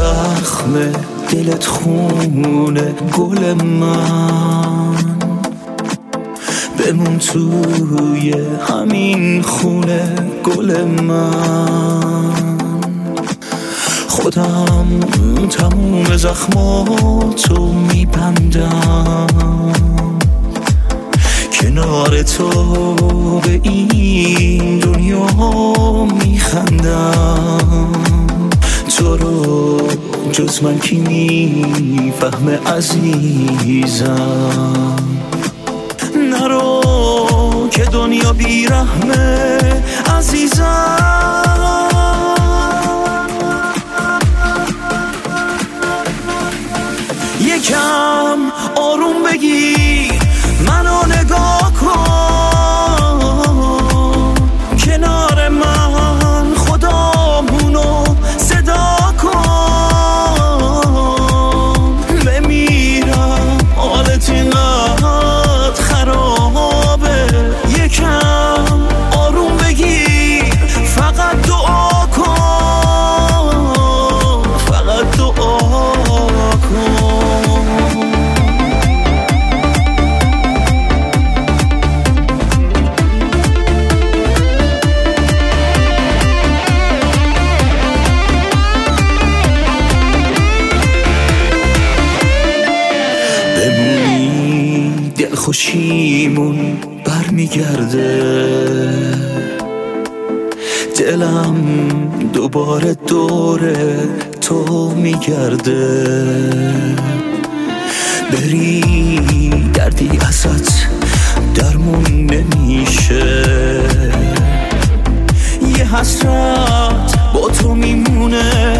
زخم دلت خونه گل من، بمون توی همین خونه گل من. خودم تموم زخماتو میبندم، کنار تو به این دنیا میخندم. تو رو جز من کی میفهمه عزیزم، نرو که دنیا بیرحمه عزیزم. یکم آروم بگیر منو نگاه کن، کنار من خدامونو صدا کن. بمیرم حالت اینقدر خرابه، یکم آروم بگیر فقط دعا کن، فقط دعا کن. خوشیمون برمیگرده، دلم دوباره دوره تو میگرده. بری دردی ازت درمون نمیشه، یه حسرت با تو میمونه